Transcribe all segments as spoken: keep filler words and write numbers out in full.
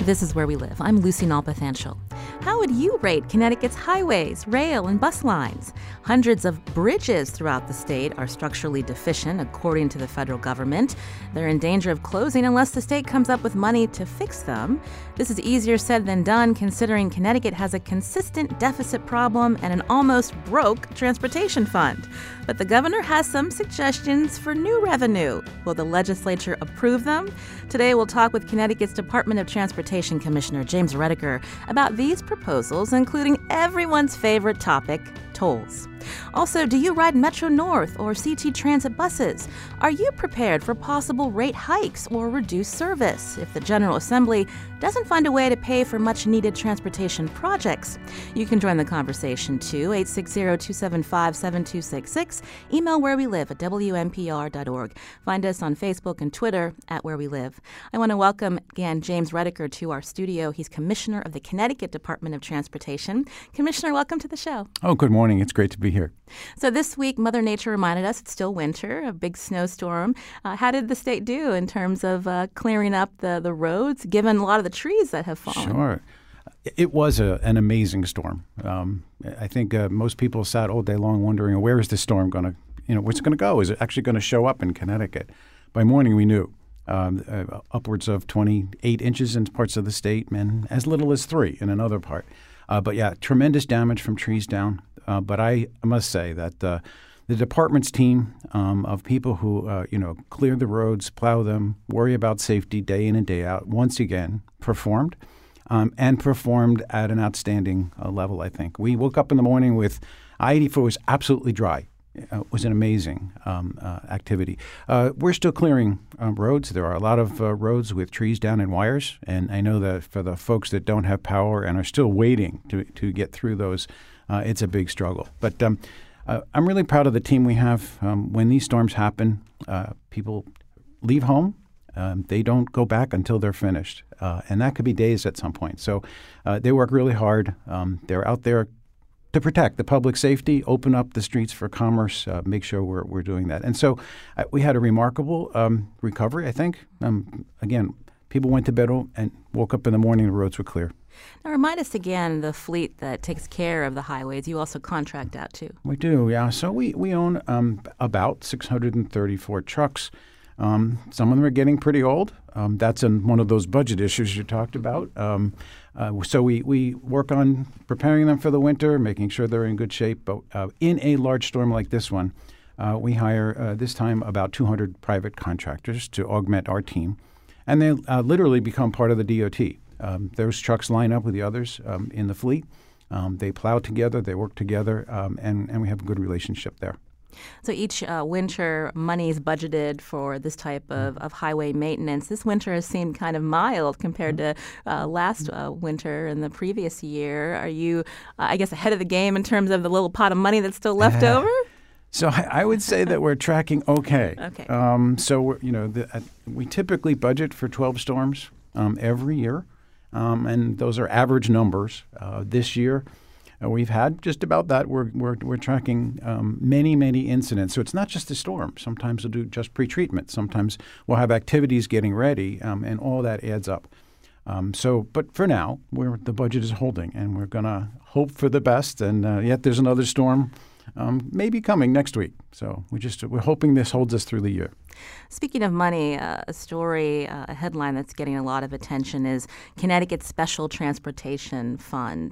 This is Where We Live. I'm Lucy Nalpathanchel. How would you rate Connecticut's highways, rail, and bus lines? Hundreds of bridges throughout the state are structurally deficient, according to the federal government. They're in danger of closing unless the state comes up with money to fix them. This is easier said than done, considering Connecticut has a consistent deficit problem and an almost broke transportation fund. But the governor has some suggestions for new revenue. Will the legislature approve them? Today, we'll talk with Connecticut's Department of Transportation Commissioner James Redeker about these proposals, including everyone's favorite topic, tolls. Also, do you ride Metro North or C T Transit buses? Are you prepared for possible rate hikes or reduced service if the General Assembly doesn't find a way to pay for much-needed transportation projects? You can join the conversation, too, eight six zero, two seven five, seven two six six. Email Where We Live at W N P R dot org. Find us on Facebook and Twitter at Where We Live. I want to welcome again James Redeker to our studio. He's Commissioner of the Connecticut Department of Transportation. Commissioner, welcome to the show. Oh, good morning. It's great to be here. So this week, Mother Nature reminded us it's still winter, a big snowstorm. Uh, how did the state do in terms of uh, clearing up the, the roads, given a lot of the trees that have fallen? Sure. It was a, an amazing storm. Um, I think uh, most people sat all day long wondering, where is this storm going to, you know, where's it going to go? Is it actually going to show up in Connecticut? By morning, we knew. Um, uh, upwards of twenty-eight inches in parts of the state and as little as three in another part. Uh, but yeah, tremendous damage from trees down. Uh, but I must say that uh, the department's team um, of people who, uh, you know, clear the roads, plow them, worry about safety day in and day out, once again performed um, and performed at an outstanding uh, level, I think. We woke up in the morning with I eighty-four was absolutely dry. Uh, it was an amazing um, uh, activity. Uh, we're still clearing um, roads. There are a lot of uh, roads with trees down and wires. And I know that for the folks that don't have power and are still waiting to, to get through those, uh, it's a big struggle. But um, uh, I'm really proud of the team we have. Um, when these storms happen, uh, people leave home. Um, they don't go back until they're finished. Uh, and that could be days at some point. So uh, they work really hard. Um, they're out there to protect the public safety, open up the streets for commerce, uh, make sure we're we're doing that. And so uh, we had a remarkable um, recovery, I think. Um, again, people went to bed and woke up in the morning, the roads were clear. Now, remind us again, the fleet that takes care of the highways, you also contract out too. We do, yeah. So we, we own um, about six hundred thirty-four trucks. Um, some of them are getting pretty old. Um, that's in one of those budget issues you talked about. Um, uh, so we, we work on preparing them for the winter, making sure they're in good shape. But uh, in a large storm like this one, uh, we hire uh, this time about two hundred private contractors to augment our team. And they uh, literally become part of the D O T. Um, those trucks line up with the others um, in the fleet. Um, they plow together, they work together, um, and, and we have a good relationship there. So each uh, winter, money is budgeted for this type of, of highway maintenance. This winter has seemed kind of mild compared to uh, last uh, winter and the previous year. Are you, uh, I guess, ahead of the game in terms of the little pot of money that's still left uh, over? So I, I would say that we're tracking okay. Okay. Um, so we're, you know, the, uh, we typically budget for twelve storms um, every year, um, and those are average numbers. Uh, this year, Uh, we've had just about that. We're we're we're tracking um, many many incidents. So it's not just a storm. Sometimes we'll do just pre-treatment. Sometimes we'll have activities getting ready, um, and all that adds up. Um, so, but for now, we're the budget is holding, and we're gonna hope for the best. And uh, yet, there's another storm, um, maybe coming next week. So we just we're hoping this holds us through the year. Speaking of money, uh, a story, uh, a headline that's getting a lot of attention is Connecticut's Special Transportation Fund.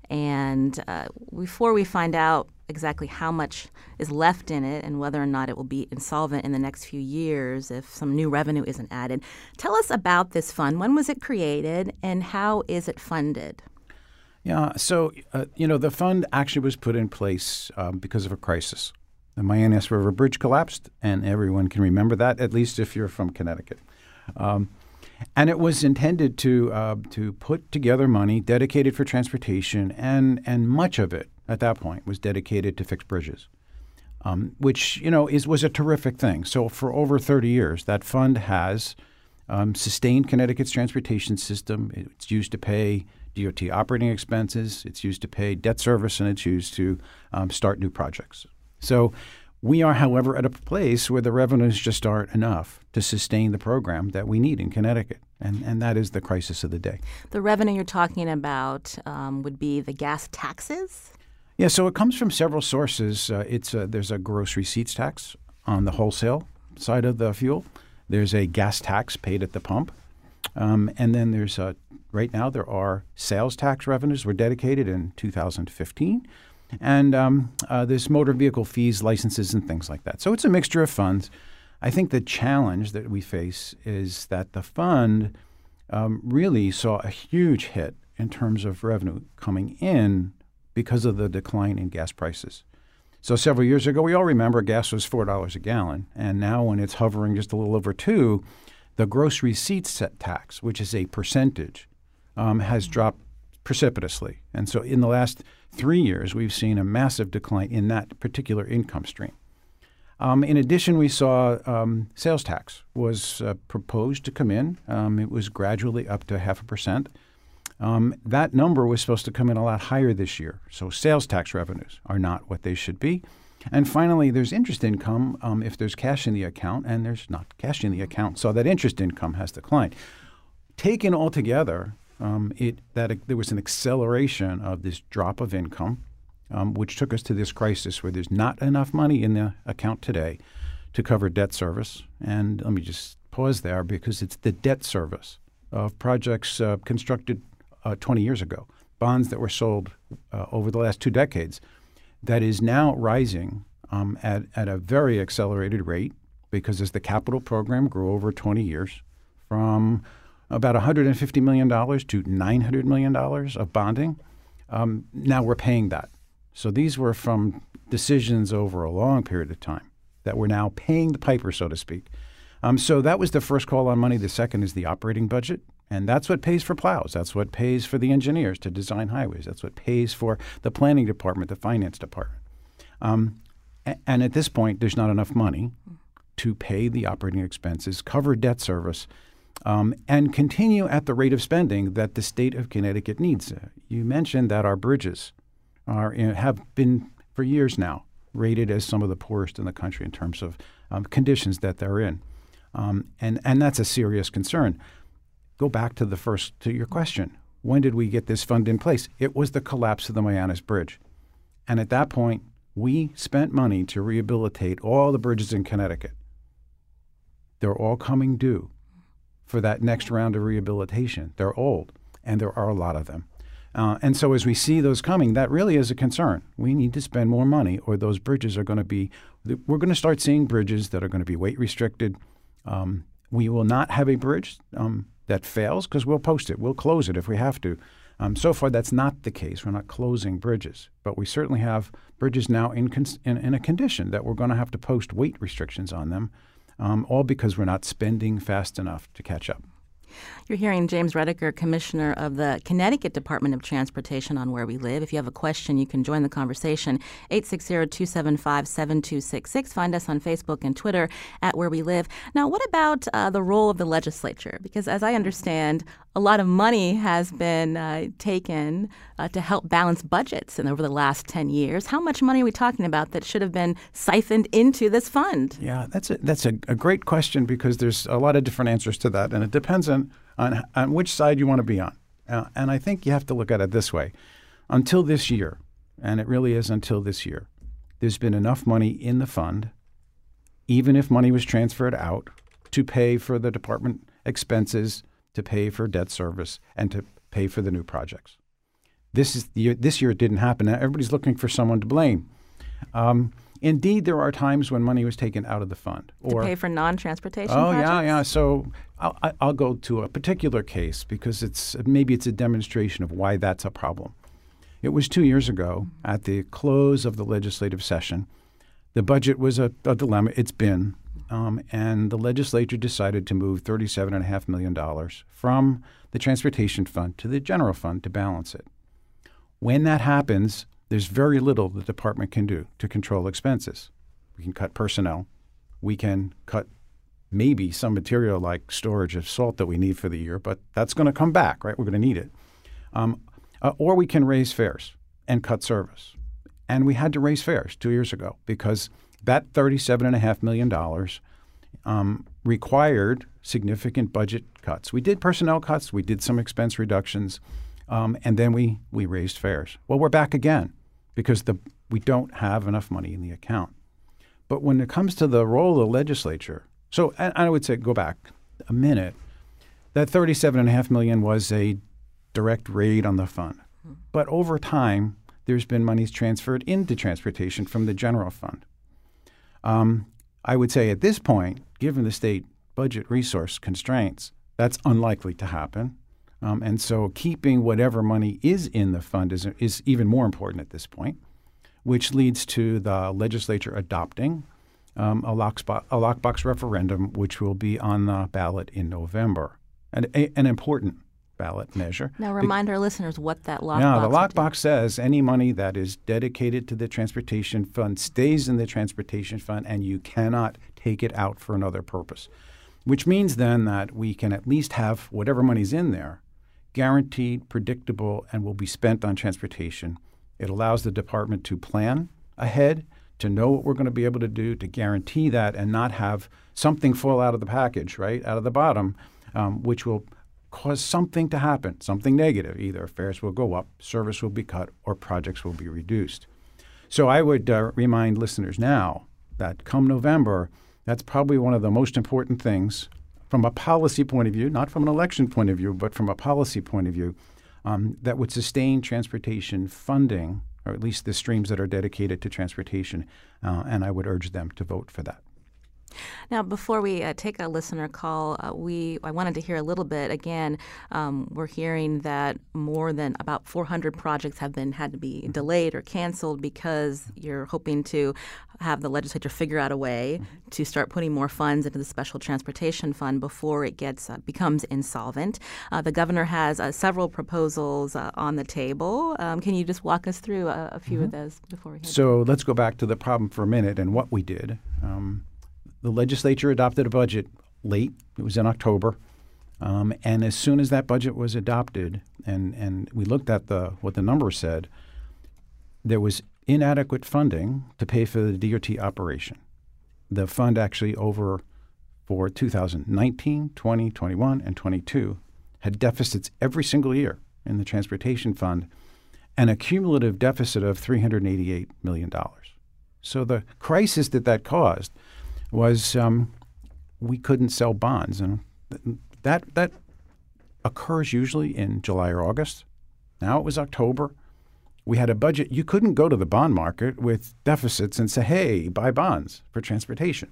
And uh, before we find out exactly how much is left in it and whether or not it will be insolvent in the next few years if some new revenue isn't added, tell us about this fund. When was it created and how is it funded? Yeah, so, uh, you know, the fund actually was put in place um, because of a crisis. The Myannis River Bridge collapsed, and everyone can remember that, at least if you're from Connecticut. Um, and it was intended to uh, to put together money dedicated for transportation, and and much of it at that point was dedicated to fix bridges, um, which, you know, is was a terrific thing. So for over thirty years, that fund has um, sustained Connecticut's transportation system. It's used to pay D O T operating expenses. It's used to pay debt service, and it's used to um, start new projects. So we are, however, at a place where the revenues just aren't enough to sustain the program that we need in Connecticut. And, and that is the crisis of the day. The revenue you're talking about um, would be the gas taxes? Yeah, so it comes from several sources. Uh, it's a, there's a gross receipts tax on the wholesale side of the fuel. There's a gas tax paid at the pump. Um, and then there's a, right now there are sales tax revenues were dedicated in two thousand fifteen. And um, uh, there's motor vehicle fees, licenses, and things like that. So it's a mixture of funds. I think the challenge that we face is that the fund um, really saw a huge hit in terms of revenue coming in because of the decline in gas prices. So several years ago, we all remember gas was four dollars a gallon. And now when it's hovering just a little over two, the gross receipts tax, which is a percentage, um, has dropped precipitously. And so in the last three years, we've seen a massive decline in that particular income stream. Um, in addition, we saw um, sales tax was uh, proposed to come in. Um, it was gradually up to half a percent. Um, that number was supposed to come in a lot higher this year. So sales tax revenues are not what they should be. And finally, there's interest income um, if there's cash in the account, and there's not cash in the account. So that interest income has declined. Taken all together, um, it, that uh, there was an acceleration of this drop of income, Um, which took us to this crisis where there's not enough money in the account today to cover debt service. And let me just pause there because it's the debt service of projects uh, constructed uh, twenty years ago, bonds that were sold uh, over the last two decades, that is now rising um, at, at a very accelerated rate because as the capital program grew over twenty years from about one hundred fifty million dollars to nine hundred million dollars of bonding, um, now we're paying that. So these were from decisions over a long period of time that we're now paying the piper, so to speak. Um, so that was the first call on money. The second is the operating budget, and that's what pays for plows. That's what pays for the engineers to design highways. That's what pays for the planning department, the finance department. Um, a- and at this point, there's not enough money to pay the operating expenses, cover debt service, um, and continue at the rate of spending that the state of Connecticut needs. Uh, you mentioned that our bridges are have been for years now rated as some of the poorest in the country in terms of um, conditions that they're in, um, and and that's a serious concern. Go back to the first to your question: when did we get this fund in place? It was the collapse of the Mayanas Bridge, and at that point, we spent money to rehabilitate all the bridges in Connecticut. They're all coming due for that next round of rehabilitation. They're old, and there are a lot of them. Uh, and so as we see those coming, that really is a concern. We need to spend more money or those bridges are going to be – we're going to start seeing bridges that are going to be weight restricted. Um, we will not have a bridge um, that fails because we'll post it. We'll close it if we have to. Um, so far, that's not the case. We're not closing bridges. But we certainly have bridges now in, cons- in, in a condition that we're going to have to post weight restrictions on them, um, all because we're not spending fast enough to catch up. You're hearing James Redeker, Commissioner of the Connecticut Department of Transportation, on Where We Live. If you have a question, you can join the conversation. eight six zero, two seven five, seven two six six. Find us on Facebook and Twitter at Where We Live. Now, what about uh, the role of the legislature? Because as I understand, a lot of money has been uh, taken uh, to help balance budgets and over the last ten years. How much money are we talking about that should have been siphoned into this fund? Yeah, that's a, that's a, a great question because there's a lot of different answers to that, and it depends on on, on which side you want to be on. Uh, and I think you have to look at it this way. Until this year, and it really is until this year, there's been enough money in the fund, even if money was transferred out, to pay for the department expenses, to pay for debt service, and to pay for the new projects. This is the year, this year it didn't happen. Now everybody's looking for someone to blame. Um, Indeed, there are times when money was taken out of the fund. Or, to pay for non-transportation oh, projects? yeah, yeah. So I'll, I'll go to a particular case because it's maybe it's a demonstration of why that's a problem. It was two years ago at the close of the legislative session. The budget was a, a dilemma. It's been. Um, and the legislature decided to move thirty-seven point five million dollars from the transportation fund to the general fund to balance it. When that happens, there's very little the department can do to control expenses. We can cut personnel. We can cut maybe some material like storage of salt that we need for the year, but that's going to come back, right? We're going to need it. Um, uh, or we can raise fares and cut service. And we had to raise fares two years ago because that thirty-seven point five million dollars um, required significant budget cuts. We did personnel cuts, we did some expense reductions, um, and then we we raised fares. Well, we're back again because the we don't have enough money in the account. But when it comes to the role of the legislature, so and I would say go back a minute. That thirty-seven and a half million was a direct raid on the fund, mm-hmm. but over time there's been monies transferred into transportation from the general fund. Um, I would say at this point, given the state budget resource constraints, that's unlikely to happen. Um, and so keeping whatever money is in the fund is, is even more important at this point, which leads to the legislature adopting um, a, lockbox, a lockbox referendum, which will be on the ballot in November, and a, an important ballot measure. Now remind the, our listeners what that lockbox Yeah, the lockbox says any money that is dedicated to the transportation fund stays in the transportation fund and you cannot take it out for another purpose, which means then that we can at least have whatever money's in there guaranteed, predictable, and will be spent on transportation. It allows the department to plan ahead, to know what we're going to be able to do, to guarantee that and not have something fall out of the package, right, out of the bottom, um, which will cause something to happen, something negative. Either fares will go up, service will be cut, or projects will be reduced. So I would uh, remind listeners now that come November, that's probably one of the most important things from a policy point of view, not from an election point of view, but from a policy point of view, um, that would sustain transportation funding, or at least the streams that are dedicated to transportation, uh, and I would urge them to vote for that. Now, before we uh, take a listener call, uh, we I wanted to hear a little bit. Again, um, we're hearing that more than about four hundred projects have been had to be delayed or canceled because you're hoping to have the legislature figure out a way mm-hmm. to start putting more funds into the Special Transportation Fund before it gets uh, becomes insolvent. Uh, the governor has uh, several proposals uh, on the table. Um, can you just walk us through a, a few mm-hmm. of those before we head So let's go back to the problem for a minute and what we did. Um, The legislature adopted a budget late. It was in October. Um, and as soon as that budget was adopted and, and we looked at the what the numbers said, there was inadequate funding to pay for the D O T operation. The fund actually over for two thousand nineteen, twenty, twenty-one, and twenty-two had deficits every single year in the transportation fund and a cumulative deficit of three hundred eighty-eight million dollars. So the crisis that that caused was um, we couldn't sell bonds. And th- that that occurs usually in July or August. Now it was October. We had a budget. You couldn't go to the bond market with deficits and say, hey, buy bonds for transportation.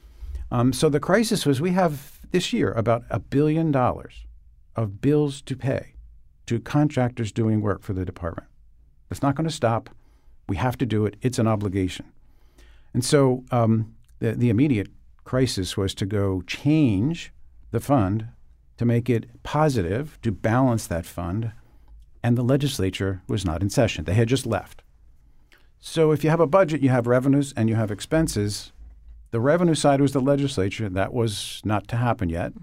Um, so the crisis was we have this year about a billion dollars of bills to pay to contractors doing work for the department. It's not going to stop. We have to do it. It's an obligation. And so um, The, the immediate crisis was to go change the fund to make it positive, to balance that fund, and the legislature was not in session. They had just left. So if you have a budget, you have revenues and you have expenses. The revenue side was the legislature. That was not to happen yet.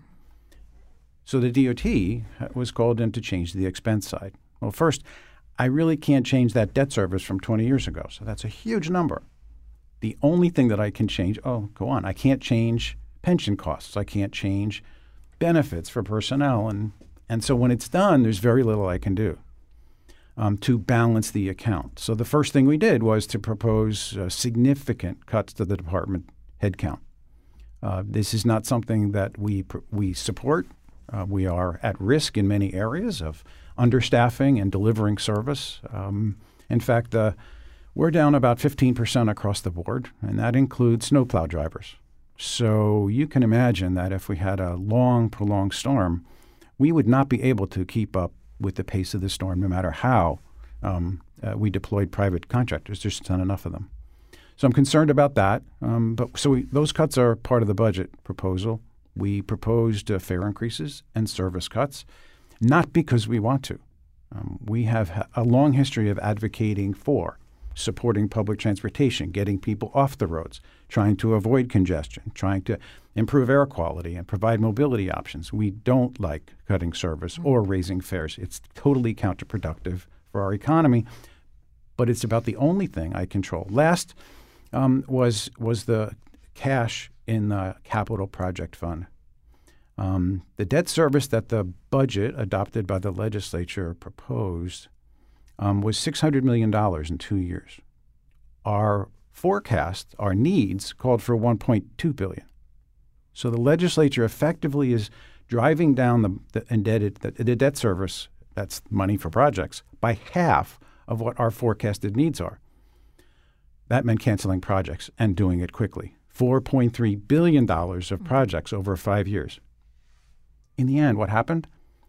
So the D O T was called in to change the expense side. Well, first, I really can't change that debt service from twenty years ago. So that's a huge number. The only thing that I can change, oh, go on, I can't change pension costs. I can't change benefits for personnel. And, and so when it's done, there's very little I can do um, to balance the account. So the first thing we did was to propose uh, significant cuts to the department headcount. Uh, this is not something that we, we support. Uh, we are at risk in many areas of understaffing and delivering service. Um, in fact, the uh, We're down about fifteen percent across the board, and that includes snowplow drivers. So you can imagine that if we had a long, prolonged storm, we would not be able to keep up with the pace of the storm no matter how um, uh, we deployed private contractors. There's just not enough of them. So I'm concerned about that. Um, but so we, those cuts are part of the budget proposal. We proposed uh, fare increases and service cuts, not because we want to. Um, we have a long history of advocating for supporting public transportation, getting people off the roads, trying to avoid congestion, trying to improve air quality and provide mobility options. We don't like cutting service or raising fares. It's totally counterproductive for our economy, but it's about the only thing I control. Last um, was was the cash in the capital project fund. Um, the debt service that the budget adopted by the legislature proposed um, was six hundred million dollars in two years. Our forecast, our needs, called for one point two billion dollars. So the legislature effectively is driving down the, the indebted the, the debt service, that's money for projects, by half of what our forecasted needs are. That meant canceling projects and doing it quickly. four point three billion dollars of projects over five years. In the end, what happened?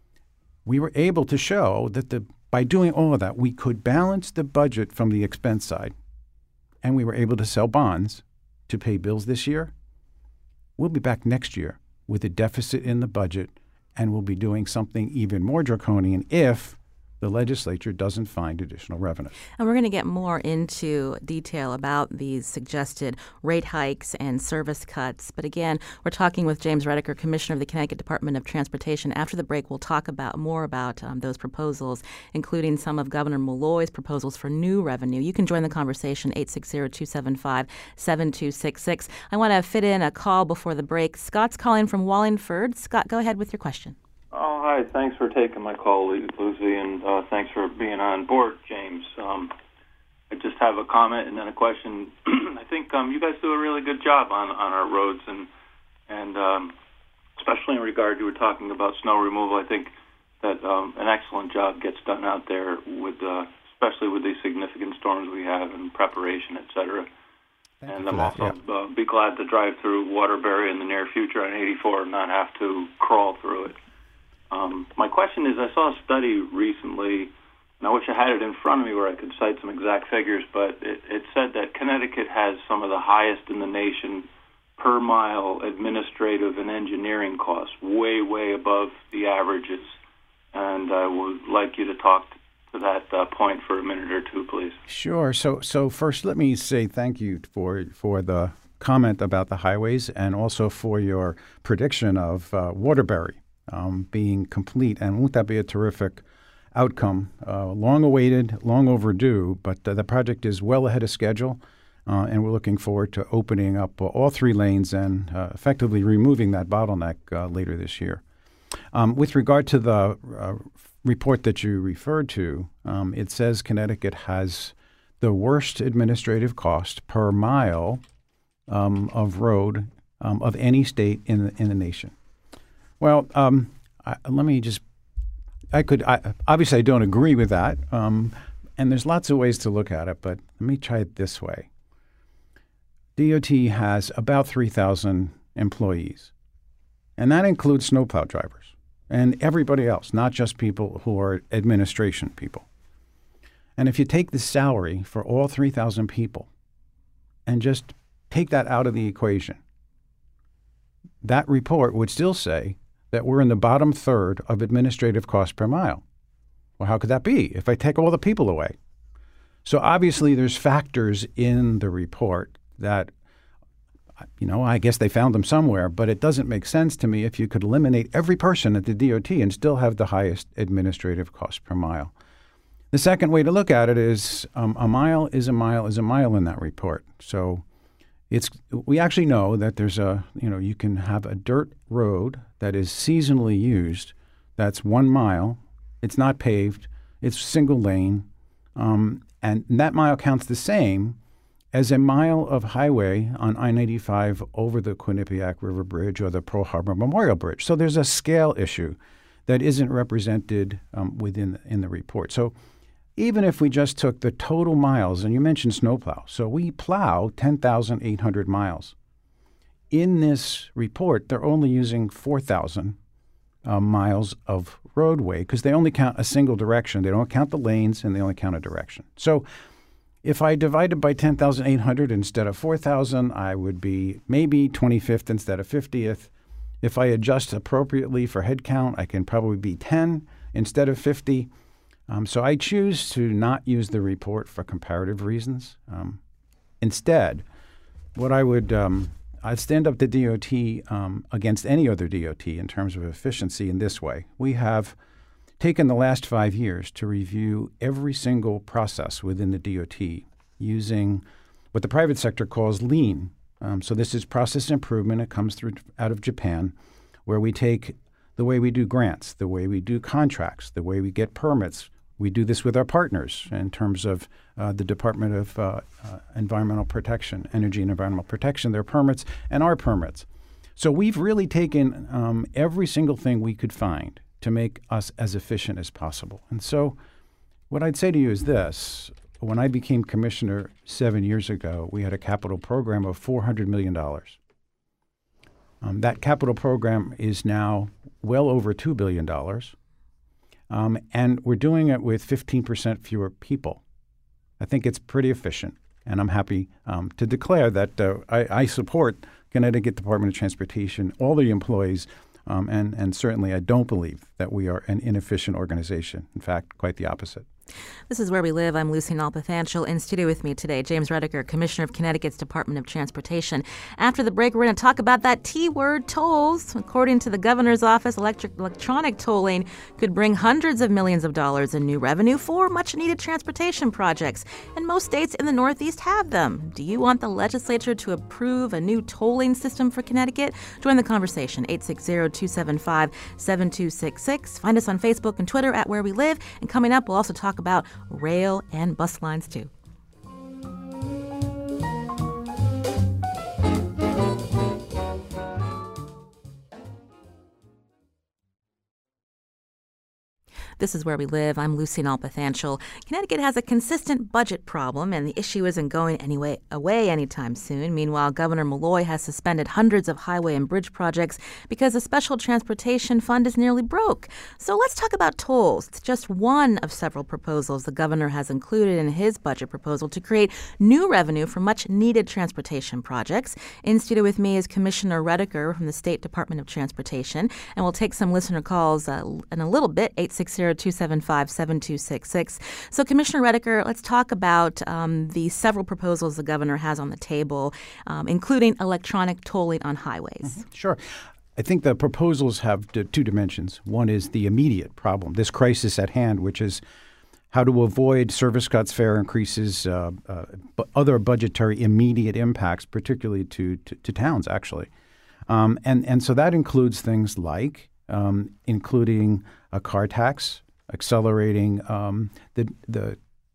We were able to show that the, by doing all of that, we could balance the budget from the expense side, and we were able to sell bonds to pay bills this year. We'll be back next year with a deficit in the budget, and we'll be doing something even more draconian if the legislature doesn't find additional revenue. And we're going to get more into detail about these suggested rate hikes and service cuts. But again, we're talking with James Redeker, Commissioner of the Connecticut Department of Transportation. After the break, we'll talk about more about um, those proposals, including some of Governor Malloy's proposals for new revenue. You can join the conversation, eight six zero, two seven five, seven two six six. I want to fit in a call before the break. Scott's calling from Wallingford. Scott, go ahead with your question. Oh, hi. Thanks for taking my call, Lucy, and uh, thanks for being on board, James. Um, I just have a comment and then a question. I think um, you guys do a really good job on, on our roads, and and um, especially in regard to, you were talking about snow removal. I think that um, an excellent job gets done out there, with uh, especially with these significant storms we have and preparation, et cetera. Thank and you I'm for that, also yeah. uh, be glad to drive through Waterbury in the near future on eighty-four and not have to crawl through it. Um, my question is, I saw a study recently, and I wish I had it in front of me where I could cite some exact figures, but it, it said that Connecticut has some of the highest in the nation per mile administrative and engineering costs, way, way above the averages. And I would like you to talk to that uh, point for a minute or two, please. Sure. So, so first, let me say thank you for for the comment about the highways, and also for your prediction of uh, Waterbury Um, being complete. And won't that be a terrific outcome? Uh, long awaited, long overdue, but uh, the project is well ahead of schedule, uh, and we're looking forward to opening up uh, all three lanes and uh, effectively removing that bottleneck uh, later this year. Um, with regard to the uh, report that you referred to, um, it says Connecticut has the worst administrative cost per mile um, of road um, of any state in the, in the nation. Well, um, I, let me just, I could, I, obviously I don't agree with that, um, and there's lots of ways to look at it, but let me try it this way. D O T has about three thousand employees, and that includes snowplow drivers and everybody else, not just people who are administration people. And if you take the salary for all three thousand people and just take that out of the equation, that report would still say that we're in the bottom third of administrative cost per mile. Well, how could that be if I take all the people away? So obviously there's factors in the report that, you know, I guess they found them somewhere, but it doesn't make sense to me if you could eliminate every person at the D O T and still have the highest administrative cost per mile. The second way to look at it is um, a mile is a mile is a mile in that report. So It's we actually know that there's a, you know, you can have a dirt road that is seasonally used. That's one mile. It's not paved. It's single lane. Um, and that mile counts the same as a mile of highway on I ninety-five over the Quinnipiac River Bridge or the Pearl Harbor Memorial Bridge. So there's a scale issue that isn't represented um, within in the report. So even if we just took the total miles, and you mentioned snowplow, so we plow ten thousand eight hundred miles. In this report, they're only using four thousand uh, miles of roadway because they only count a single direction. They don't count the lanes, and they only count a direction. So if I divided by ten thousand eight hundred instead of four thousand, I would be maybe twenty-fifth instead of fiftieth. If I adjust appropriately for head count, I can probably be ten instead of fifty. Um, so I choose to not use the report for comparative reasons. Um, instead, what I would, um, I'd stand up the D O T um, against any other D O T in terms of efficiency in this way. We have taken the last five years to review every single process within the D O T using what the private sector calls lean Um, so this is process improvement. It comes through out of Japan, where we take the way we do grants, the way we do contracts, the way we get permits. We do this with our partners in terms of uh, the Department of uh, uh, Environmental Protection, Energy and Environmental Protection, their permits, and our permits. So we've really taken um, every single thing we could find to make us as efficient as possible. And so what I'd say to you is this. When I became commissioner seven years ago, we had a capital program of four hundred million dollars. Um, that capital program is now well over two billion dollars. Um, and we're doing it with fifteen percent fewer people. I think it's pretty efficient, and I'm happy um, to declare that uh, I, I support Connecticut Department of Transportation, all the employees, um, and, and certainly I don't believe that we are an inefficient organization. In fact, quite the opposite. This is Where We Live. I'm Lucy Nalpathanchil. In studio with me today, James Redeker, Commissioner of Connecticut's Department of Transportation. After the break, we're going to talk about that T-word, tolls. According to the governor's office, electric, electronic tolling could bring hundreds of millions of dollars in new revenue for much-needed transportation projects. And most states in the Northeast have them. Do you want the legislature to approve a new tolling system for Connecticut? Join the conversation, eight six zero, two seven five, seven two six six. Find us on Facebook and Twitter at Where We Live. And coming up, we'll also talk about rail and bus lines, too. This is Where We Live. I'm Lucy Nalpathanchil. Connecticut has a consistent budget problem, and the issue isn't going anyway away anytime soon. Meanwhile, Governor Malloy has suspended hundreds of highway and bridge projects because the Special Transportation Fund is nearly broke. So let's talk about tolls. It's just one of several proposals the governor has included in his budget proposal to create new revenue for much-needed transportation projects. In studio with me is Commissioner Redeker from the State Department of Transportation, and we'll take some listener calls uh, in a little bit, eight six zero, two seven five, seven two six six. So, Commissioner Redeker, let's talk about um, the several proposals the governor has on the table, um, including electronic tolling on highways. Mm-hmm. Sure. I think the proposals have d- two dimensions. One is the immediate problem, this crisis at hand, which is how to avoid service cuts, fare increases, uh, uh, but other budgetary immediate impacts, particularly to, to, to towns, actually. Um, and, and so that includes things like um, including a car tax, accelerating um, the the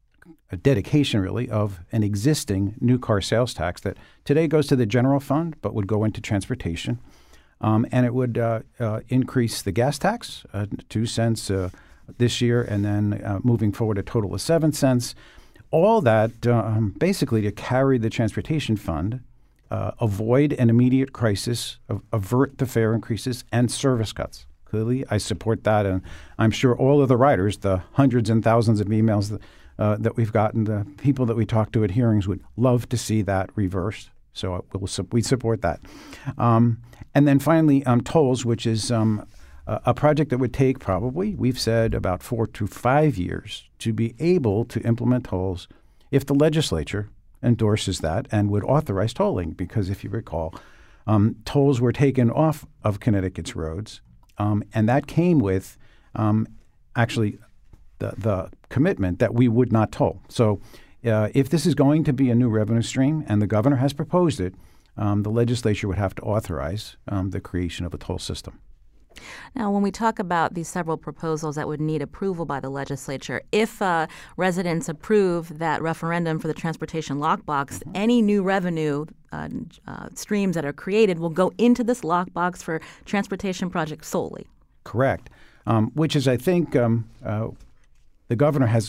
a dedication, really, of an existing new car sales tax that today goes to the general fund but would go into transportation. Um, and it would uh, uh, increase the gas tax, uh, two cents uh, this year, and then uh, moving forward a total of seven cents. All that um, basically to carry the transportation fund, uh, avoid an immediate crisis, av- avert the fare increases and service cuts. Clearly, I support that, and I'm sure all of the riders, the hundreds and thousands of emails that, uh, that we've gotten, the people that we talk to at hearings would love to see that reversed. So we'll, we support that. Um, and then finally, um, tolls, which is um, a, a project that would take probably, we've said, about four to five years to be able to implement tolls if the legislature endorses that and would authorize tolling. Because if you recall, um, tolls were taken off of Connecticut's roads. Um, and that came with um, actually the, the commitment that we would not toll. So uh, if this is going to be a new revenue stream, and the governor has proposed it, um, the legislature would have to authorize um, the creation of a toll system. Now, when we talk about these several proposals that would need approval by the legislature, if uh, residents approve that referendum for the transportation lockbox, mm-hmm. any new revenue uh, uh, streams that are created will go into this lockbox for transportation projects solely. Correct, um, which is, I think, um, uh, the governor has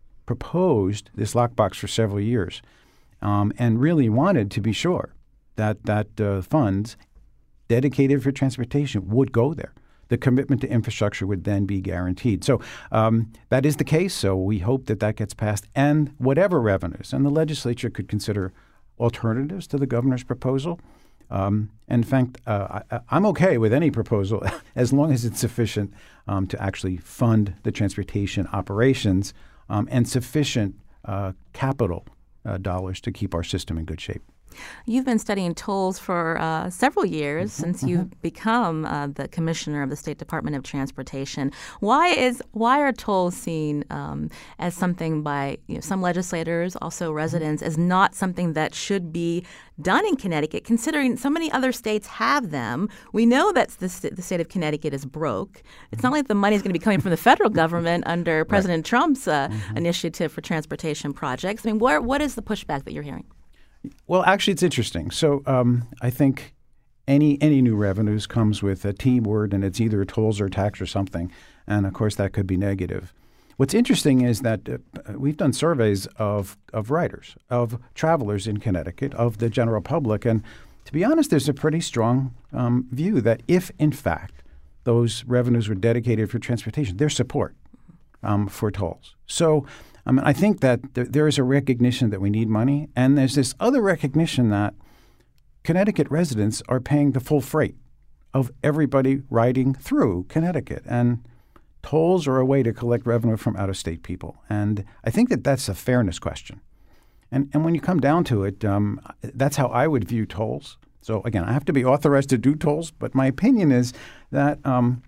proposed this lockbox for several years um, and really wanted to be sure that that uh, funds dedicated for transportation would go there. The commitment to infrastructure would then be guaranteed. So um, that is the case. So we hope that that gets passed. And whatever revenues, and the legislature could consider alternatives to the governor's proposal. Um, in fact, uh, I, I'm okay with any proposal as long as it's sufficient um, to actually fund the transportation operations um, and sufficient uh, capital uh, dollars to keep our system in good shape. You've been studying tolls for uh, several years mm-hmm. since you've mm-hmm. become uh, the commissioner of the State Department of Transportation. Why is why are tolls seen um, as something by you know, some legislators, also residents, as not something that should be done in Connecticut, considering so many other states have them? We know that the, st- the state of Connecticut is broke. It's not like the money is going to be coming from the federal government under President right. Trump's uh, mm-hmm. initiative for transportation projects. I mean, what what is the pushback that you're hearing? Well, actually, it's interesting. So um, I think any any new revenues comes with a T word, and it's either tolls or tax or something. And, of course, that could be negative. What's interesting is that uh, we've done surveys of, of riders, of travelers in Connecticut, of the general public. And to be honest, there's a pretty strong um, view that if, in fact, those revenues were dedicated for transportation, there's support um, for tolls. So I mean, I think that th- there is a recognition that we need money, and there's this other recognition that Connecticut residents are paying the full freight of everybody riding through Connecticut, and tolls are a way to collect revenue from out-of-state people. And I think that that's a fairness question. And and when you come down to it, um, that's how I would view tolls. So again, I have to be authorized to do tolls, but my opinion is that um,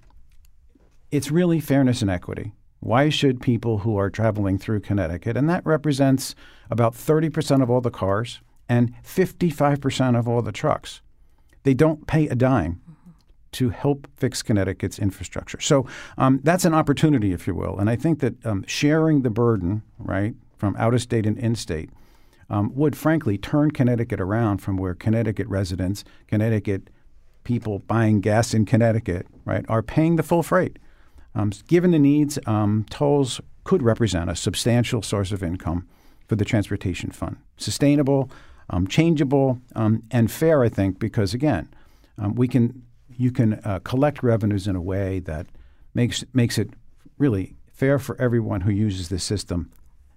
it's really fairness and equity. Why should people who are traveling through Connecticut, and that represents about thirty percent of all the cars and fifty-five percent of all the trucks, they don't pay a dime mm-hmm. to help fix Connecticut's infrastructure. So um, that's an opportunity, if you will. And I think that um, sharing the burden, right, from out-of-state and in-state um, would, frankly, turn Connecticut around from where Connecticut residents, Connecticut people buying gas in Connecticut, right, are paying the full freight. Um, given the needs, um, tolls could represent a substantial source of income for the transportation fund. Sustainable, um, changeable, um, and fair, I think, because again, um, we can you can uh, collect revenues in a way that makes makes it really fair for everyone who uses the system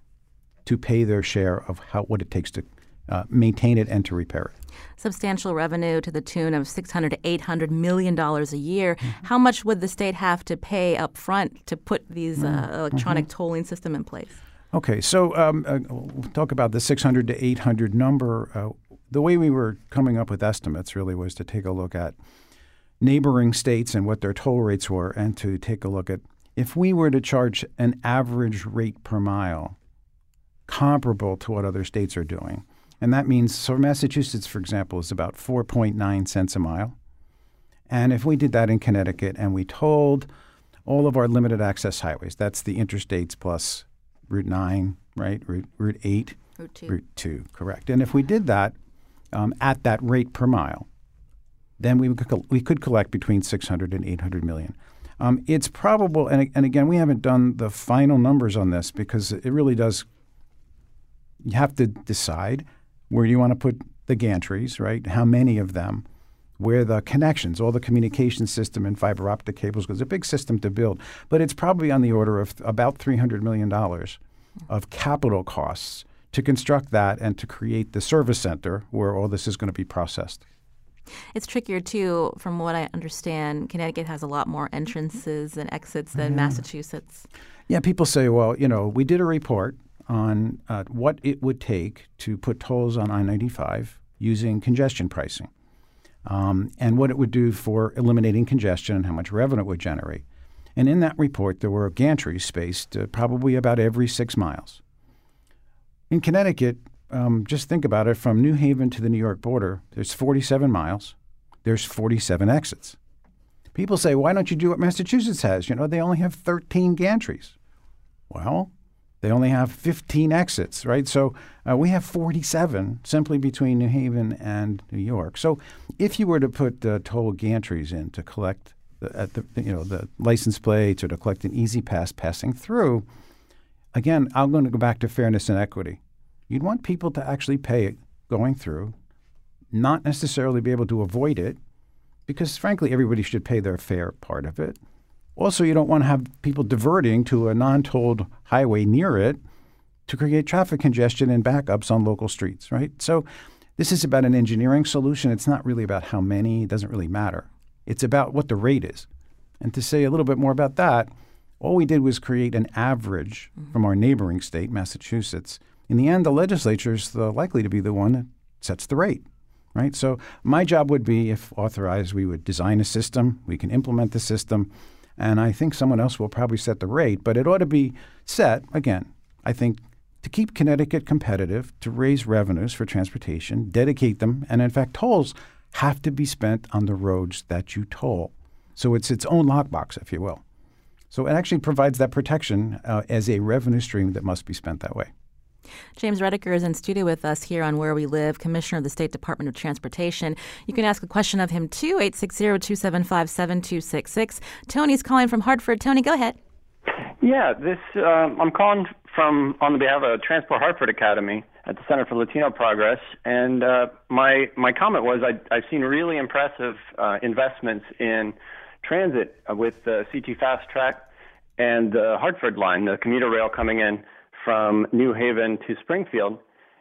to pay their share of how what it takes to uh, maintain it and to repair it. Substantial revenue to the tune of six hundred to eight hundred million dollars a year. Mm-hmm. How much would the state have to pay up front to put these uh, electronic mm-hmm. tolling system in place? Okay, so um, uh, we'll talk about the six hundred to eight hundred number. Uh, the way we were coming up with estimates really was to take a look at neighboring states and what their toll rates were, and to take a look at if we were to charge an average rate per mile comparable to what other states are doing. And that means, so Massachusetts, for example, is about four point nine cents a mile. And if we did that in Connecticut and we tolled all of our limited access highways, that's the interstates plus Route nine, right, Route, Route eight. Route two. Route two, correct. And if we did that um, at that rate per mile, then we could, we could collect between six hundred and eight hundred million. Um, it's probable, and, and again, we haven't done the final numbers on this because it really does, you have to decide where you want to put the gantries, right? How many of them, where the connections, all the communication system and fiber optic cables, because it's a big system to build. But it's probably on the order of about three hundred million dollars of capital costs to construct that and to create the service center where all this is going to be processed. It's trickier, too, from what I understand. Connecticut has a lot more entrances and exits than yeah. Massachusetts. Yeah, people say, well, you know, we did a report on uh, what it would take to put tolls on I ninety-five using congestion pricing um, and what it would do for eliminating congestion and how much revenue it would generate. And in that report, there were gantries spaced uh, probably about every six miles. In Connecticut, um, just think about it, from New Haven to the New York border, there's forty-seven miles. There's forty-seven exits. People say, why don't you do what Massachusetts has? You know, they only have thirteen gantries. Well, they only have fifteen exits, right? So uh, we have forty-seven simply between New Haven and New York. So if you were to put uh, toll gantries in to collect the, at the you know the license plates or to collect an easy pass passing through, again, I'm going to go back to fairness and equity. You'd want people to actually pay it going through, not necessarily be able to avoid it, because frankly, everybody should pay their fair part of it. Also, you don't want to have people diverting to a non-tolled highway near it to create traffic congestion and backups on local streets, right? So this is about an engineering solution. It's not really about how many. It doesn't really matter. It's about what the rate is. And to say a little bit more about that, all we did was create an average mm-hmm. from our neighboring state, Massachusetts. In the end, the legislature is the, likely to be the one sets the rate, right? So my job would be, if authorized, we would design a system, we can implement the system, and I think someone else will probably set the rate, but it ought to be set, again, I think, to keep Connecticut competitive, to raise revenues for transportation, dedicate them, and in fact, tolls have to be spent on the roads that you toll. So it's its own lockbox, if you will. So it actually provides that protection uh, as a revenue stream that must be spent that way. James Redeker is in studio with us here on Where We Live, Commissioner of the State Department of Transportation. You can ask a question of him too, eight six zero, two seven five, seven two six six. Tony's calling from Hartford. Tony, go ahead. Yeah, this um, I'm calling from on behalf of Transport Hartford Academy at the Center for Latino Progress, and uh, my my comment was I, I've seen really impressive uh, investments in transit with the C T Fast Track and the Hartford line, the commuter rail coming in from New Haven to Springfield,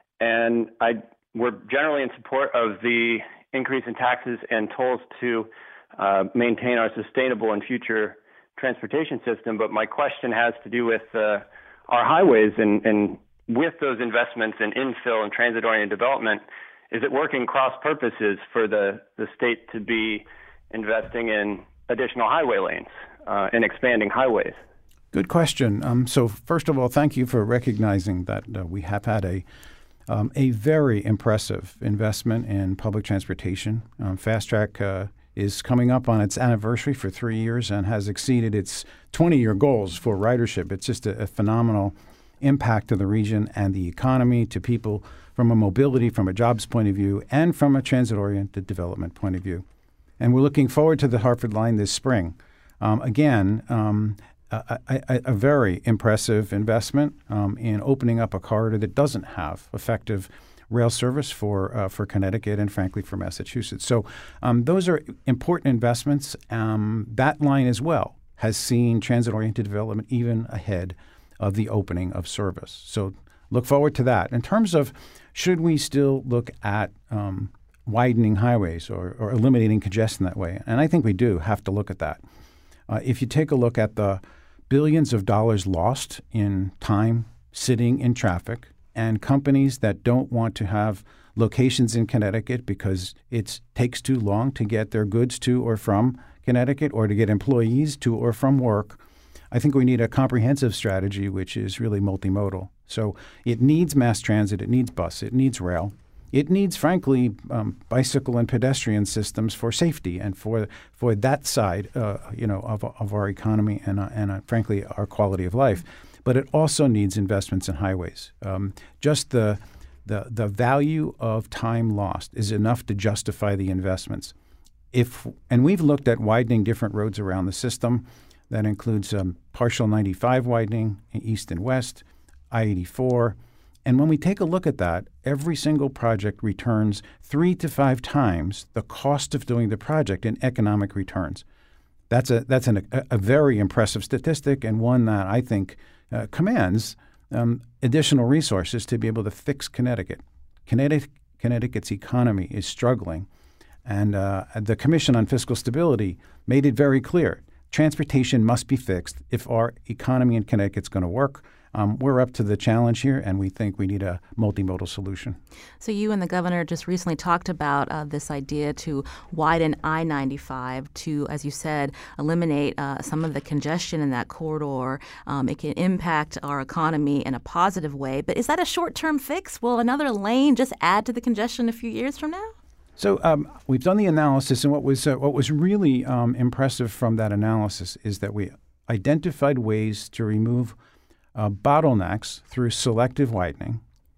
and I we're generally in support of the increase in taxes and tolls to uh, maintain our sustainable and future transportation system. But my question has to do with uh, our highways, and, and with those investments in infill and transit-oriented development, is it working cross purposes for the, the state to be investing in additional highway lanes uh, and expanding highways? Good question. Um, so first of all, thank you for recognizing that uh, we have had a um, a very impressive investment in public transportation. Um, Fast Track uh, is coming up on its anniversary for three years and has exceeded its twenty-year goals for ridership. It's just a, a phenomenal impact to the region and the economy, to people from a mobility, from a jobs point of view, and from a transit-oriented development point of view. And we're looking forward to the Hartford line this spring. Um, again, um, A, a, a very impressive investment um, in opening up a corridor that doesn't have effective rail service for uh, for Connecticut and, frankly, for Massachusetts. So um, those are important investments. Um, that line as well has seen transit-oriented development even ahead of the opening of service. So look forward to that. In terms of should we still look at um, widening highways or, or eliminating congestion that way, and I think we do have to look at that. Uh, if you take a look at the billions of dollars lost in time sitting in traffic, and companies that don't want to have locations in Connecticut because it takes too long to get their goods to or from Connecticut, or to get employees to or from work, I think we need a comprehensive strategy which is really multimodal. So it needs mass transit, it needs bus, it needs rail. It needs, frankly, um, bicycle and pedestrian systems for safety and for for that side, uh, you know, of, of our economy and uh, and uh, frankly our quality of life. But it also needs investments in highways. Um, just the the the value of time lost is enough to justify the investments. If and we've looked at widening different roads around the system. That includes um, partial ninety-five widening, east and west, I eighty-four. And when we take a look at that, every single project returns three to five times the cost of doing the project in economic returns. That's a that's an, a, a very impressive statistic, and one that I think uh, commands um, additional resources to be able to fix Connecticut. Connecticut Connecticut's economy is struggling, and uh, the Commission on Fiscal Stability made it very clear. Transportation must be fixed if our economy in Connecticut's going to work. Um, we're up to the challenge here, and we think we need a multimodal solution. So you and the governor just recently talked about uh, this idea to widen I ninety-five to, as you said, eliminate uh, some of the congestion in that corridor. Um, it can impact our economy in a positive way. But is that a short-term fix? Will another lane just add to the congestion a few years from now? So um, we've done the analysis, and what was uh, what was really um, impressive from that analysis is that we identified ways to remove Uh, bottlenecks through selective widening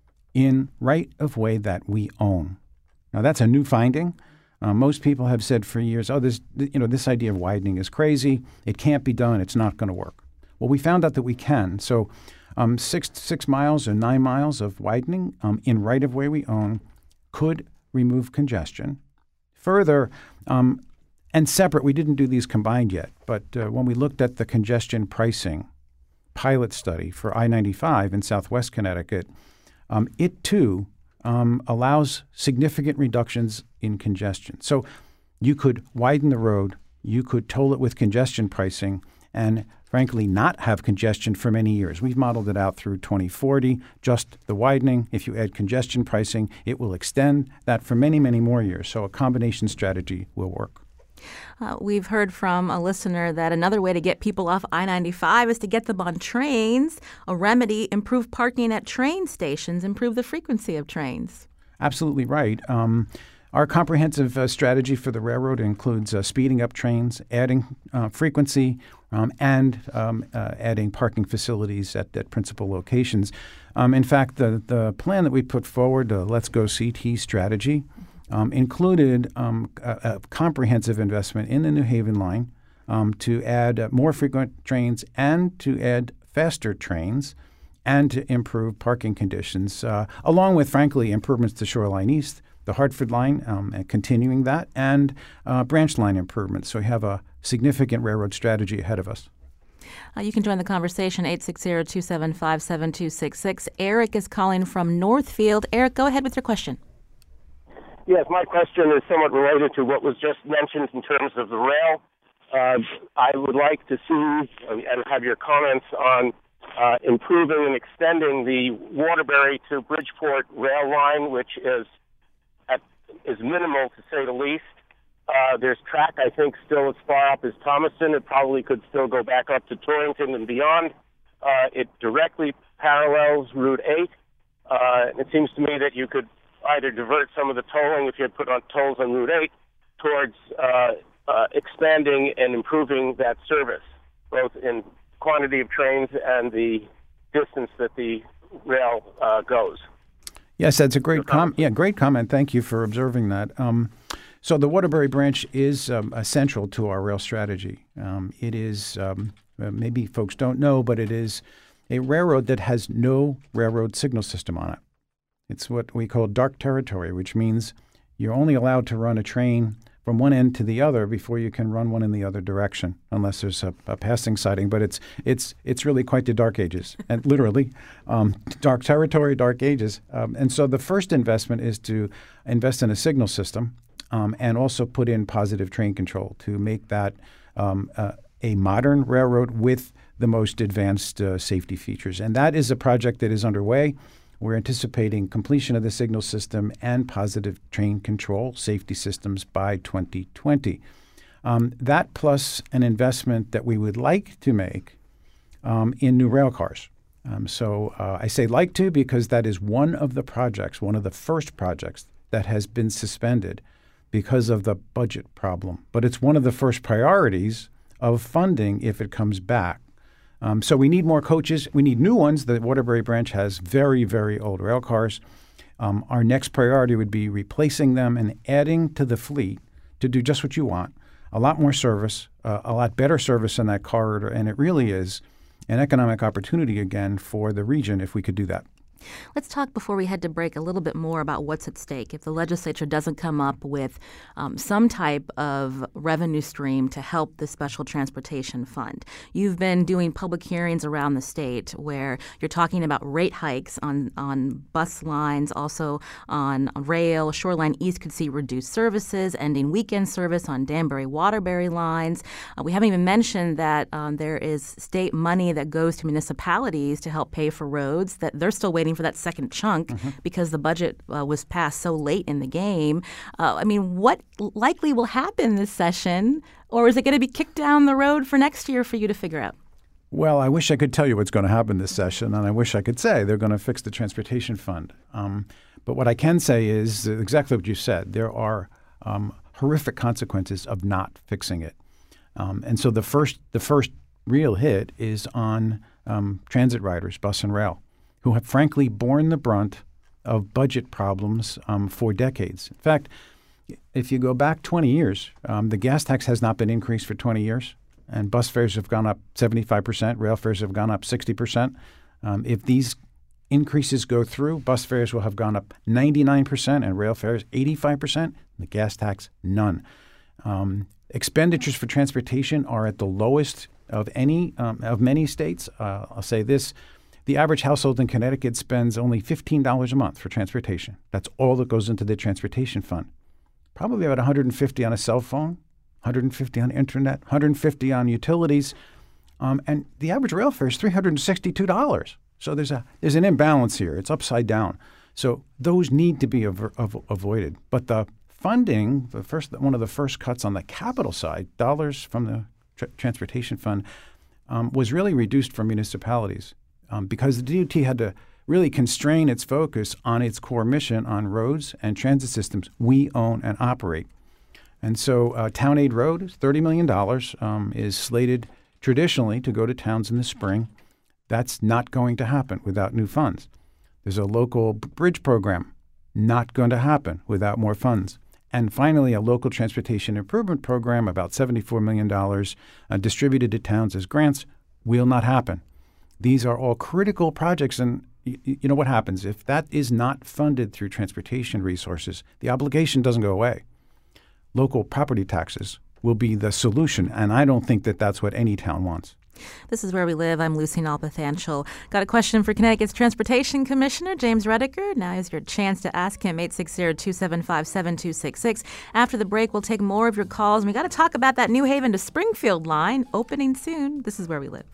in right-of-way that we own. Now, that's a new finding. Uh, most people have said for years, oh, this, you know, this idea of widening is crazy. It can't be done. It's not going to work. Well, we found out that we can. So um, six, six miles or nine miles of widening um, in right-of-way we own could remove congestion. Further, um, and separate, we didn't do these combined yet, but uh, when we looked at the congestion pricing pilot study for I ninety-five in southwest Connecticut, um, it too um, allows significant reductions in congestion. So you could widen the road, you could toll it with congestion pricing, and frankly not have congestion for many years. We've modeled it out through twenty forty, just the widening. If you add congestion pricing, it will extend that for many, many more years. So a combination strategy will work. Uh, we've heard from a listener that another way to get people off I ninety-five is to get them on trains. A remedy, improve parking at train stations, improve the frequency of trains. Absolutely right. Um, our comprehensive uh, strategy for the railroad includes uh, speeding up trains, adding uh, frequency, um, and um, uh, adding parking facilities at, at principal locations. Um, in fact, the, the plan that we put forward, the Let's Go C T strategy, Um, included um, a, a comprehensive investment in the New Haven line um, to add uh, more frequent trains and to add faster trains and to improve parking conditions, uh, along with, frankly, improvements to Shoreline East, the Hartford line, um, and continuing that, and uh, branch line improvements. So we have a significant railroad strategy ahead of us. Uh, you can join the conversation, eight six zero, two seven five, seven two six six. Eric is calling from Northfield. Eric, go ahead with your question. Yes, my question is somewhat related to what was just mentioned in terms of the rail. Uh, I would like to see and have your comments on uh, improving and extending the Waterbury to Bridgeport rail line, which is at, is minimal to say the least. Uh, there's track, I think, still as far up as Thomaston. It probably could still go back up to Torrington and beyond. Uh, it directly parallels Route eight. Uh, it seems to me that you could either divert some of the tolling, if you had put on tolls on Route eight, towards uh, uh, expanding and improving that service, both in quantity of trains and the distance that the rail uh, goes. Yes, that's a great comment. Yeah, great comment. Thank you for observing that. Um, so the Waterbury branch is um, essential to our rail strategy. Um, it is, um, uh, maybe folks don't know, but it is a railroad that has no railroad signal system on it. It's what we call dark territory, which means you're only allowed to run a train from one end to the other before you can run one in the other direction, unless there's a, a passing sighting. But it's it's it's really quite the dark ages, and literally, um, dark territory, dark ages. Um, and so the first investment is to invest in a signal system, um, and also put in positive train control to make that um, uh, a modern railroad with the most advanced uh, safety features. And that is a project that is underway. We're anticipating completion of the signal system and positive train control safety systems by twenty twenty. Um, that plus an investment that we would like to make um, in new rail cars. Um, so uh, I say like to because that is one of the projects, one of the first projects that has been suspended because of the budget problem. But it's one of the first priorities of funding if it comes back. Um, so we need more coaches. We need new ones. The Waterbury branch has very, very old rail cars. Um, our next priority would be replacing them and adding to the fleet to do just what you want, a lot more service, uh, a lot better service in that corridor. And it really is an economic opportunity again for the region if we could do that. Let's talk before we head to break a little bit more about what's at stake. If the legislature doesn't come up with um, some type of revenue stream to help the Special Transportation Fund, you've been doing public hearings around the state where you're talking about rate hikes on, on bus lines, also on, on rail. Shoreline East could see reduced services, ending weekend service on Danbury-Waterbury lines. Uh, we haven't even mentioned that um, there is state money that goes to municipalities to help pay for roads that they're still waiting for that second chunk mm-hmm. because the budget uh, was passed so late in the game. Uh, I mean, what likely will happen this session, or is it going to be kicked down the road for next year for you to figure out? Well, I wish I could tell you what's going to happen this session, and I wish I could say they're going to fix the transportation fund. Um, but what I can say is exactly what you said. There are um, horrific consequences of not fixing it. Um, and so the first, the first real hit is on um, transit riders, bus and rail, who have frankly borne the brunt of budget problems um, for decades. In fact, if you go back twenty years, um, the gas tax has not been increased for twenty years, and bus fares have gone up seventy-five percent, rail fares have gone up sixty percent. Um, if these increases go through, bus fares will have gone up ninety-nine percent and rail fares eighty-five percent, the gas tax, none. Um, expenditures for transportation are at the lowest of any um, of many states. Uh, I'll say this. The average household in Connecticut spends only fifteen dollars a month for transportation. That's all that goes into the transportation fund. Probably about one hundred fifty dollars on a cell phone, one hundred fifty dollars on internet, one hundred fifty dollars on utilities. Um, and the average rail fare is three hundred sixty-two dollars. So there's a there's an imbalance here. It's upside down. So those need to be av- av- avoided. But the funding, the first one of the first cuts on the capital side, dollars from the tr- transportation fund, um, was really reduced for municipalities um, because the D O T had to really constrain its focus on its core mission on roads and transit systems we own and operate. And so uh, Town Aid Road, thirty million dollars, um, is slated traditionally to go to towns in the spring. That's not going to happen without new funds. There's a local b- bridge program, not going to happen without more funds. And finally, a local transportation improvement program, about seventy-four million dollars, uh, distributed to towns as grants, will not happen. These are all critical projects, and y- you know what happens? If that is not funded through transportation resources, the obligation doesn't go away. Local property taxes will be the solution, and I don't think that that's what any town wants. This is Where We Live. I'm Lucy Nalpathanchel. Got a question for Connecticut's Transportation Commissioner, James Redeker. Now is your chance to ask him, eight six zero, two seven five, seven two six six. After the break, we'll take more of your calls, and we got to talk about that New Haven to Springfield line opening soon. This is Where We Live.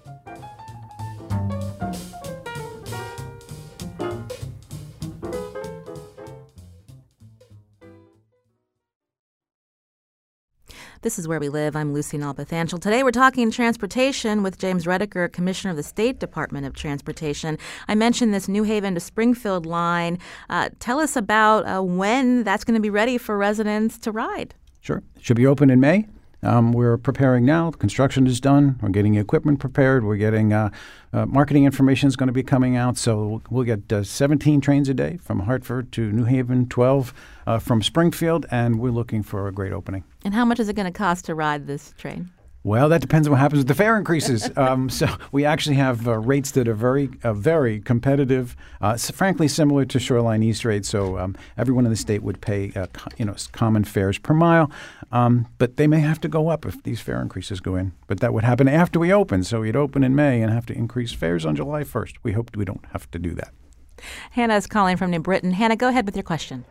This is Where We Live. I'm Lucy Nalpathanchel. Today we're talking transportation with James Redeker, Commissioner of the State Department of Transportation. I mentioned this New Haven to Springfield line. Uh, tell us about uh, when that's going to be ready for residents to ride. Sure. It should be open in May. Um, we're preparing now. The construction is done. We're getting equipment prepared. We're getting uh, uh, marketing information is going to be coming out. So we'll, we'll get uh, seventeen trains a day from Hartford to New Haven, twelve uh, from Springfield, and we're looking for a great opening. And how much is it going to cost to ride this train? Well, that depends on what happens with the fare increases. um, so we actually have uh, rates that are very, uh, very competitive, uh, s- frankly similar to Shoreline East rates. So um, everyone in the state would pay, uh, co- you know, s- common fares per mile, um, but they may have to go up if these fare increases go in. But that would happen after we open. So we'd open in May and have to increase fares on July first. We hope we don't have to do that. Hannah is calling from New Britain. Hannah, go ahead with your question.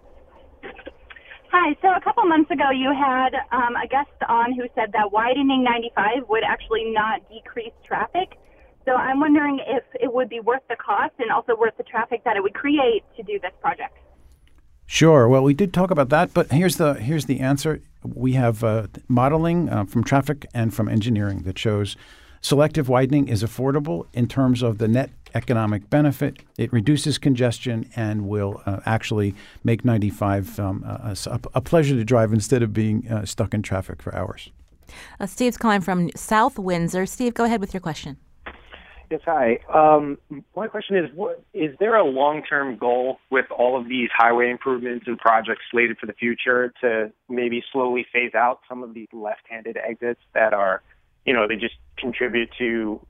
Hi. So a couple months ago, you had um, a guest on who said that widening ninety-five would actually not decrease traffic. So I'm wondering if it would be worth the cost and also worth the traffic that it would create to do this project. Sure. Well, we did talk about that, but here's the here's the answer. We have uh, modeling uh, from traffic and from engineering that shows selective widening is affordable in terms of the net economic benefit. It reduces congestion and will uh, actually make ninety-five um, a, a, a pleasure to drive instead of being uh, stuck in traffic for hours. Uh, Steve's calling from South Windsor. Steve, go ahead with your question. Yes, hi. Um, my question is, what, is there a long-term goal with all of these highway improvements and projects slated for the future to maybe slowly phase out some of these left-handed exits that are, you know, they just contribute to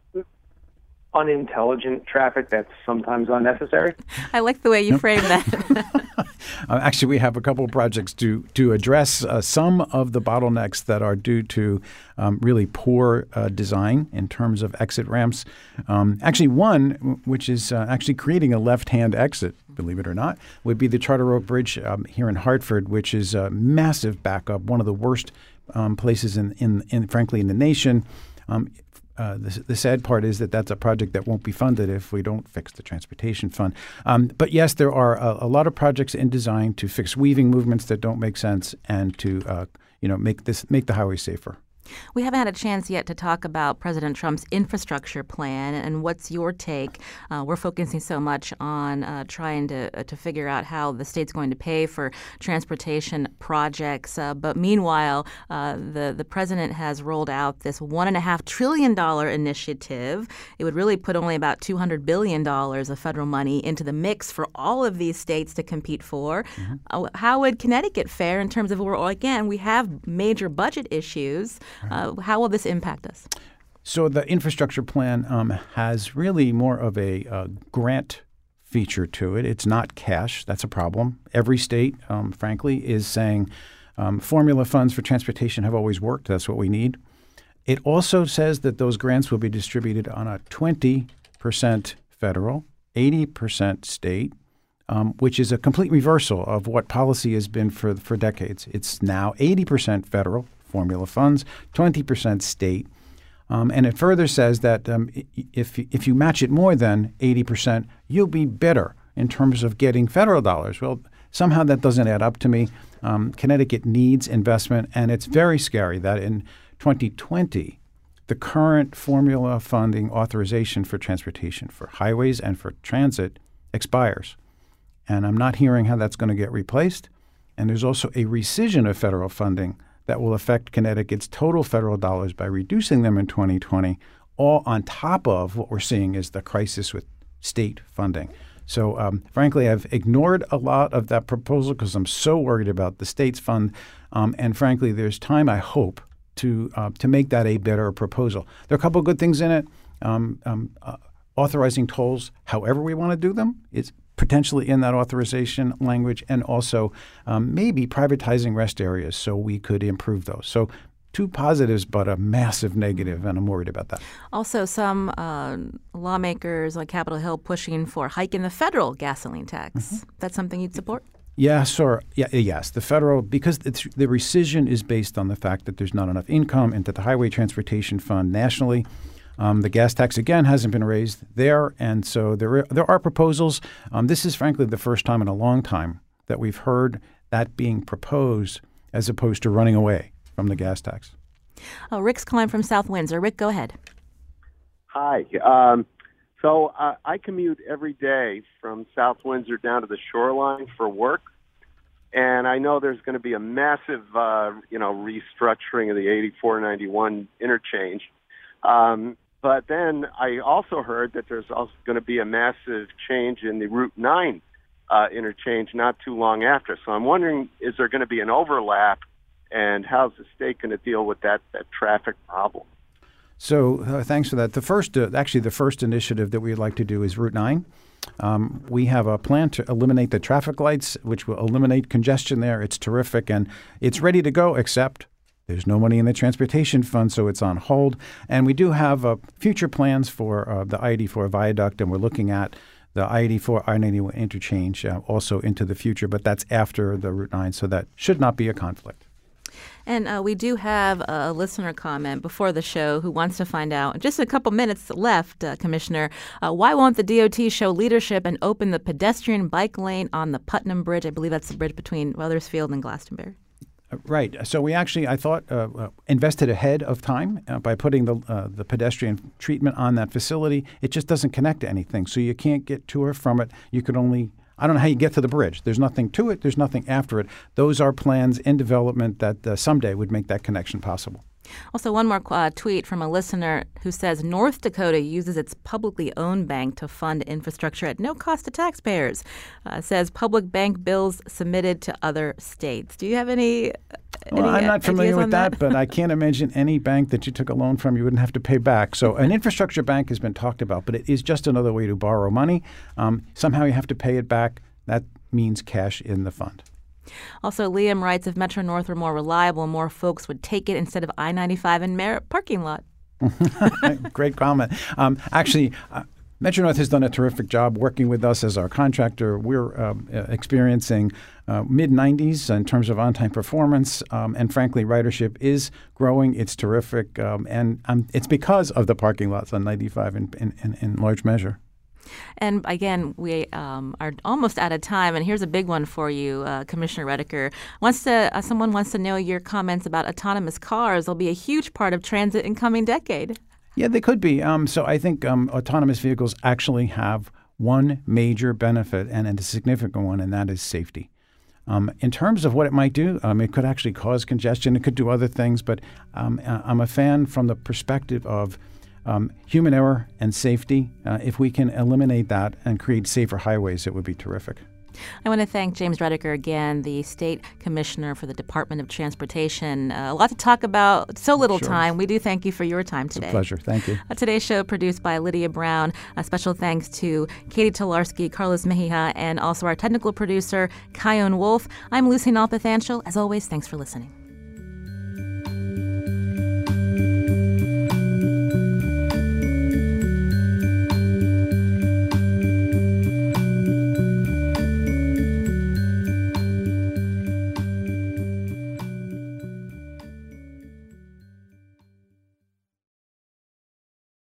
unintelligent traffic that's sometimes unnecessary? I like the way you frame that. Uh, actually, we have a couple of projects to to address uh, some of the bottlenecks that are due to um, really poor uh, design in terms of exit ramps. Um, actually, one, w- which is uh, actually creating a left-hand exit, believe it or not, would be the Charter Oak Bridge um, here in Hartford, which is a massive backup, one of the worst um, places in, in, in, frankly, in the nation. Um, Uh, the, the sad part is that that's a project that won't be funded if we don't fix the transportation fund. Um, but yes, there are a, a lot of projects in design to fix weaving movements that don't make sense and to uh, you know make this make the highway safer. We haven't had a chance yet to talk about President Trump's infrastructure plan, and what's your take? Uh, we're focusing so much on uh, trying to uh, to figure out how the state's going to pay for transportation projects. Uh, but meanwhile, uh, the the president has rolled out this one and a half trillion dollar initiative. It would really put only about two hundred billion dollars of federal money into the mix for all of these states to compete for. Mm-hmm. Uh, how would Connecticut fare in terms of, well, again, we have major budget issues. Uh, how will this impact us? So the infrastructure plan um, has really more of a uh, grant feature to it. It's not cash. That's a problem. Every state, um, frankly, is saying um, formula funds for transportation have always worked. That's what we need. It also says that those grants will be distributed on a twenty percent federal, eighty percent state, um, which is a complete reversal of what policy has been for, for decades. It's now eighty percent federal formula funds, twenty percent state. Um, and it further says that um, if, if you match it more than eighty percent, you'll be better in terms of getting federal dollars. Well, somehow that doesn't add up to me. Um, Connecticut needs investment, and it's very scary that in twenty twenty, the current formula funding authorization for transportation for highways and for transit expires. And I'm not hearing how that's going to get replaced. And there's also a rescission of federal funding that will affect Connecticut's total federal dollars by reducing them in twenty twenty, all on top of what we're seeing is the crisis with state funding. So, um, frankly, I've ignored a lot of that proposal because I'm so worried about the state's fund. Um, and frankly, there's time, I hope, to uh, to make that a better proposal. There are a couple of good things in it. Um, um, uh, authorizing tolls however we want to do them is potentially in that authorization language, and also um, maybe privatizing rest areas so we could improve those. So two positives, but a massive negative, and I'm worried about that. Also, some uh, lawmakers like Capitol Hill pushing for a hike in the federal gasoline tax. Mm-hmm. That's something you'd support? Yes, or yeah, yes. The federal, because it's, the rescission is based on the fact that there's not enough income into the Highway Transportation Fund nationally. Um, the gas tax, again, hasn't been raised there, and so there are, there are proposals. Um, this is, frankly, the first time in a long time that we've heard that being proposed as opposed to running away from the gas tax. Oh, Rick's calling from South Windsor. Rick, go ahead. Hi. Um, so uh, I commute every day from South Windsor down to the shoreline for work, and I know there's going to be a massive, uh, you know, restructuring of the eighty-four ninety-one interchange. Um, But then I also heard that there's also going to be a massive change in the Route nine uh, interchange not too long after. So I'm wondering, is there going to be an overlap, and how's the state going to deal with that, that traffic problem? So uh, thanks for that. The first, uh, actually, the first initiative that we'd like to do is Route nine. Um, we have a plan to eliminate the traffic lights, which will eliminate congestion there. It's terrific, and it's ready to go, except there's no money in the transportation fund, so it's on hold. And we do have uh, future plans for uh, the I eighty-four viaduct, and we're looking at the I eighty-four I ninety-one interchange uh, also into the future, but that's after the Route nine, so that should not be a conflict. And uh, we do have a listener comment before the show who wants to find out, just a couple minutes left, uh, Commissioner, uh, why won't the D O T show leadership and open the pedestrian bike lane on the Putnam Bridge? I believe that's the bridge between Wethersfield and Glastonbury. Uh, right. So we actually, I thought, uh, uh, invested ahead of time uh, by putting the uh, the pedestrian treatment on that facility. It just doesn't connect to anything, so you can't get to or from it. You could only, I don't know how you get to the bridge. There's nothing to it. There's nothing after it. Those are plans in development that uh, someday would make that connection possible. Also, one more uh, tweet from a listener who says North Dakota uses its publicly owned bank to fund infrastructure at no cost to taxpayers. Uh, says public bank bills submitted to other states. Do you have any? Well, any I'm not familiar with that, that? but I can't imagine any bank that you took a loan from you wouldn't have to pay back. So an infrastructure bank has been talked about, but it is just another way to borrow money. Um, somehow you have to pay it back. That means cash in the fund. Also, Liam writes, if Metro North were more reliable, more folks would take it instead of I ninety-five and Merritt parking lot. Great comment. Um, actually, uh, Metro North has done a terrific job working with us as our contractor. We're uh, experiencing uh, mid nineties in terms of on-time performance, um, and frankly, ridership is growing. It's terrific, um, and um, it's because of the parking lots on ninety-five in, in, in, in large measure. And again, we um, are almost out of time. And here's a big one for you, uh, Commissioner Redeker. Wants to, uh, someone wants to know your comments about autonomous cars. They'll be a huge part of transit in coming decade. Yeah, they could be. Um, so I think um, autonomous vehicles actually have one major benefit, and, and a significant one, and that is safety. Um, in terms of what it might do, um, it could actually cause congestion. It could do other things. But um, I'm a fan from the perspective of Um, human error and safety. Uh, if we can eliminate that and create safer highways, it would be terrific. I want to thank James Redeker again, the State Commissioner for the Department of Transportation. Uh, a lot to talk about, so little Sure. time. We do thank you for your time today. It's a pleasure. Thank you. Uh, today's show produced by Lydia Brown. A special thanks to Katie Tolarski, Carlos Mejia, and also our technical producer, Kyone Wolf. I'm Lucy Nalpathanchel. As always, thanks for listening.